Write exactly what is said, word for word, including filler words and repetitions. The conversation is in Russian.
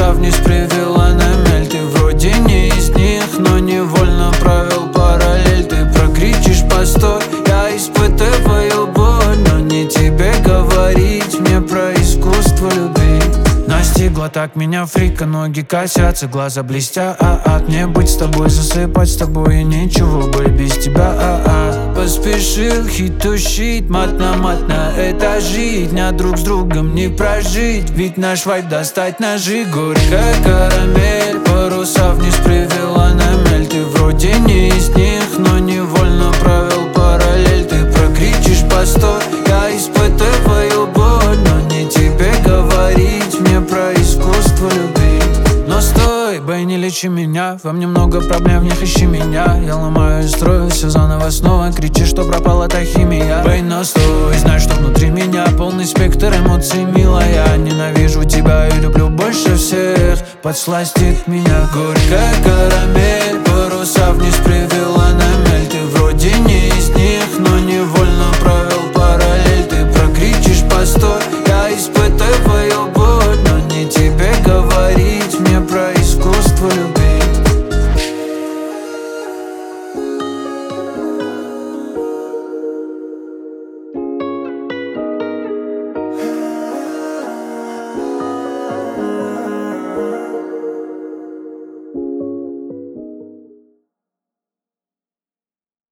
паруса вниз привела на мель. Ты вроде не из них, но невольно провел параллель. Ты прокричишь постой, я испытываю боль, но не тебе говорить мне про искусство любви. Настигла так меня фрика, ноги косятся, глаза блестят, а -а. Мне быть с тобой, засыпать с тобой, и ничего бы без тебя, а -а. Поспешил хит to shit, мат на мат на этажи. Дня друг с другом не прожить, ведь наш вайб достать ножи. Горькая карамель, паруса вниз привела на мель. Ты вроде не из них, но невольно провел параллель. Ты прокричишь постой, я испытываю боль, но не тебе говорить мне про искусство любви. Но стой, бэй, не лечи меня, во мне много проблем, в них ищи меня. Я ломаю и строю все заново снова, кричишь, что пропала та химия. Бэй, но стой, знай, что внутри меня полный спектр эмоций, милая. Ненавижу тебя и люблю больше всех, подсластит меня. Горькая карамель, паруса вниз привела на мель. Ты вроде не из них, но невольно провел